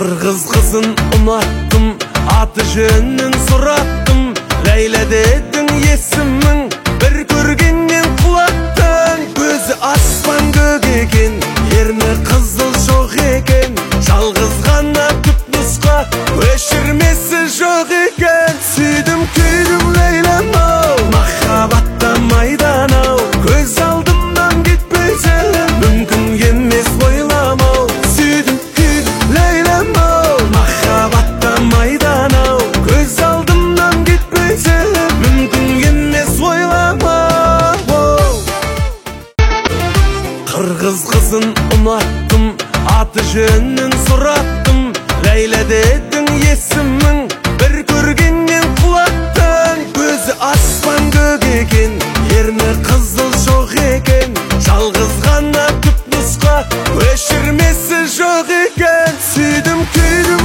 Qırgız kızın unattım, atı jönün surattım. Leyla dedin yesimmin, bir körgenden kulattın. Gözü asman gök eken, yerine kızıl şok eken. Жалғыз ғана түпнұсқа, өшірмесі жоқ екен. Сүйдім күйдім Лейлам-ау, махаббатта майдан-ау. Көз алдымнан кетпесең, мүмкін емес ойламау. Сүйдім күйдім Лейлам-ау, махаббатта майдан-ау. Көз алдымнан кетпесең, мүмкін емес ойламау. Qırgız kızın unattım, atı jönün surattım. Leyla dedin yesimmin, bir körgenden kulattın. Gözü asman gök eken, yerine kızıl şok eken. Жалғыз ғана түпнұсқа, өшірмесі жоқ екен. Сүйдім күйдім